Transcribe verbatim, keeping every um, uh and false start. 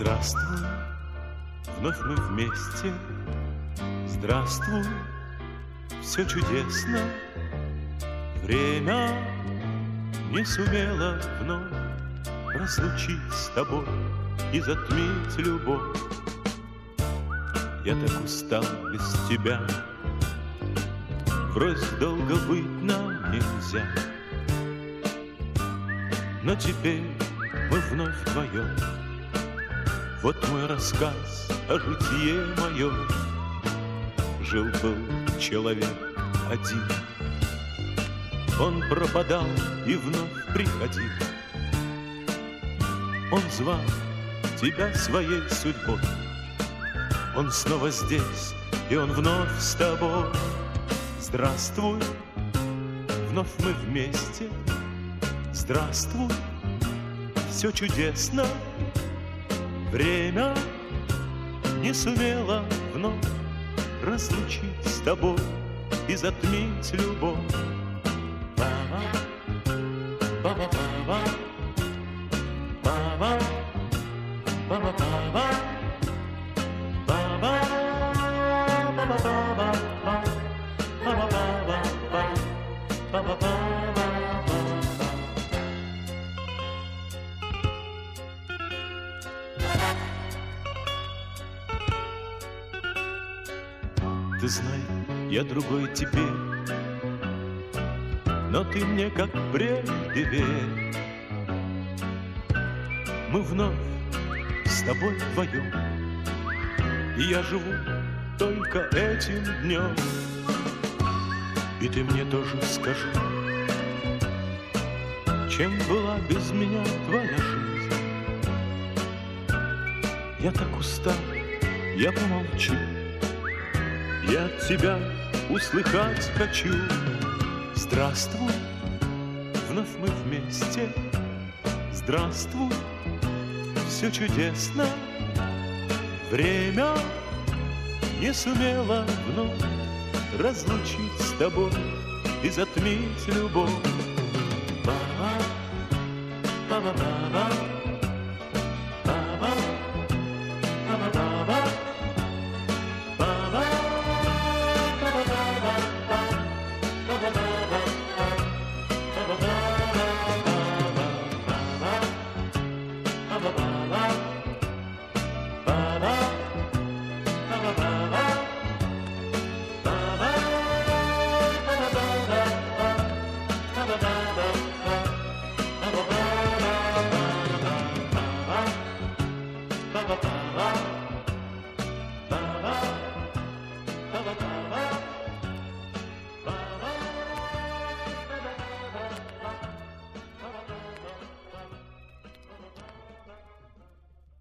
Здравствуй, вновь мы вместе. Здравствуй, все чудесно. Время не сумело вновь разлучить с тобой и затмить любовь. Я так устал без тебя, врозь долго быть нам нельзя. Но теперь мы вновь вдвоем. Вот мой рассказ о житье моем. Жил-был человек один. Он пропадал и вновь приходил. Он звал тебя своей судьбой. Он снова здесь, и он вновь с тобой. Здравствуй, вновь мы вместе. Здравствуй, все чудесно. Время не сумело вновь разлучить с тобой и затмить любовь. Ба-ба, ба-ба-ба-ба, ба-ба, ба-ба-ба-ба, ба-ба, ба-ба-ба-ба, ба-ба-ба-ба, ба-ба-ба-ба. Ты знай, я другой теперь, но ты мне как прежде верь. Мы вновь с тобой вдвоем, и я живу только этим днем. И ты мне тоже скажи, чем была без меня твоя жизнь? Я так устал, я помолчу. Я от тебя услыхать хочу. Здравствуй, вновь мы вместе. Здравствуй, все чудесно. Время не сумело вновь разлучить с тобой и затмить любовь. Ба-ба, ба-ба-ба-ба.